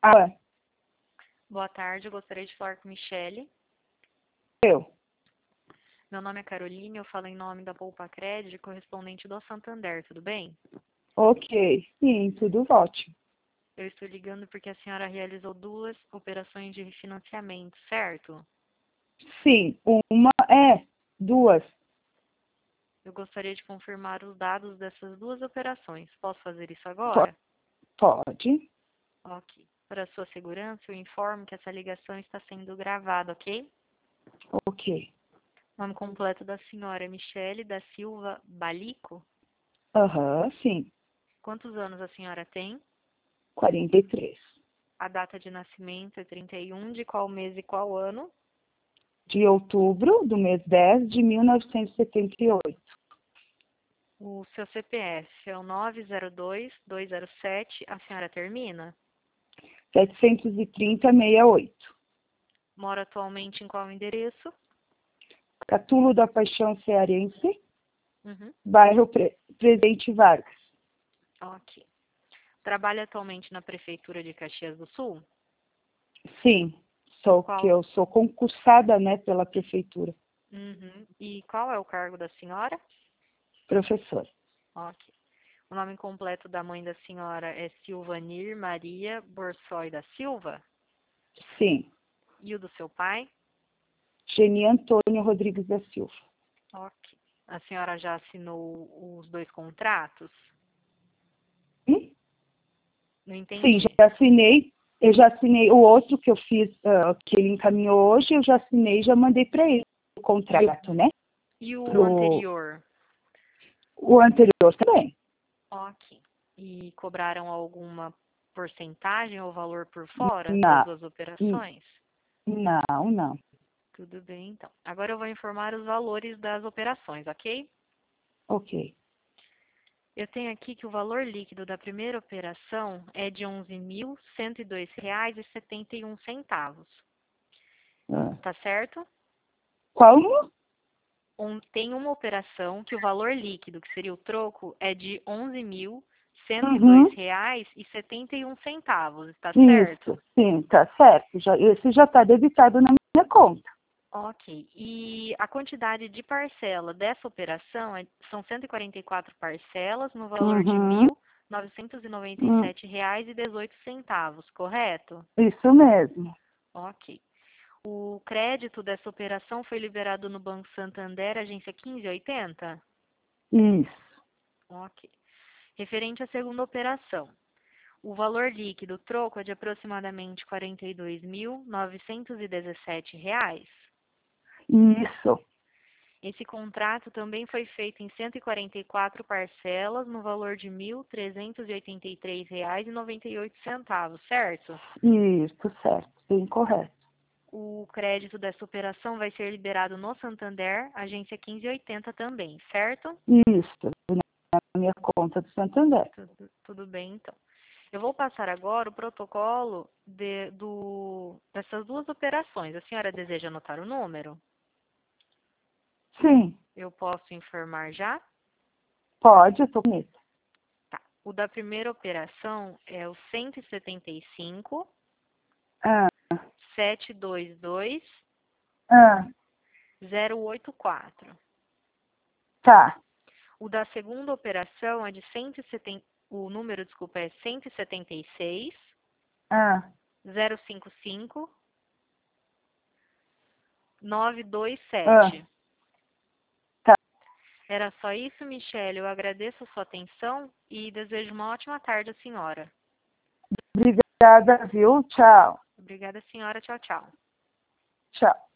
Ah, Boa tarde, eu gostaria de falar com Michele. eu. Meu nome é Caroline, eu falo em nome da Poupa Cred, correspondente do Santander, tudo bem? Ok. Sim, tudo ótimo. Eu estou ligando porque a senhora realizou 2 operações de refinanciamento, certo? Sim, duas. Eu gostaria de confirmar os dados dessas 2 operações. Posso fazer isso Po- agora? Pode. Ok. Para sua segurança, eu informo que essa ligação está sendo gravada, ok? Ok. Nome completo da senhora é Michele da Silva Balico. Aham, sim. Quantos anos a senhora tem? 43. A data de nascimento é 31 de qual mês e qual ano? De outubro do mês 10 de 1978. O seu CPF é o 902-207. A senhora termina? 730-68. Mora atualmente em qual endereço? Catulo da Paixão Cearense, Uhum. bairro Presidente Vargas. Ok. Trabalha atualmente na Prefeitura de Caxias do Sul? Sim, só que Qual? eu sou concursada, né, pela prefeitura. Uhum. E qual é o cargo da senhora? Professora. Ok. O nome completo da mãe da senhora é Silvanir Maria Borsoi da Silva? Sim. E o do seu pai? Geni Antônio Rodrigues da Silva. Ok. A senhora já assinou os 2 contratos? Hum? Não Sim, entendi. já assinei. Eu já assinei o outro que eu fiz, que ele encaminhou hoje, eu já assinei, já mandei para ele o contrato, né? E o Pro anterior? o anterior também. Ok. E cobraram alguma porcentagem ou valor por fora das Não, 2 operações? não, não. Tudo bem, então. Agora eu vou informar os valores das operações, ok? Ok. Eu tenho aqui que o valor líquido da primeira operação é de R$ 11.102,71. Ah. Tá certo? Como? Tem uma operação que o valor líquido, que seria o troco, é de R$ Uhum. 11.102,71. Está Isso, certo? sim, tá certo. Esse já está debitado na minha conta. Ok. E a quantidade de parcela dessa operação são 144 parcelas no valor de R$ Uhum. mil novecentos e noventa e Hum, sete reais e 18 centavos, correto? isso mesmo. Ok. O crédito dessa operação foi liberado no Banco Santander, agência 1580? Isso. Ok. Referente à segunda operação, o valor líquido troco é de aproximadamente R$ 42.917. Isso. Esse contrato também foi feito em 144 parcelas, no valor de R$ 1.383,98, certo? Isso, certo. Bem correto. O crédito dessa operação vai ser liberado no Santander, agência 1580 também, certo? Isso. Na minha conta do Santander. Tudo bem, então. Eu vou passar agora o protocolo dessas 2 operações. A senhora deseja anotar o número? Sim, Eu posso informar já? pode, eu tô com medo. Tá. O da primeira operação é o 175 Ah, 722 ah, 084. tá. O da segunda operação é de 170, o número, desculpa, é 176 Ah, 055 ah, 927. tá. Era só isso, Michele. Eu agradeço a sua atenção e desejo uma ótima tarde à senhora. Obrigada, viu? Tchau. Obrigada, senhora. Tchau, tchau. Tchau.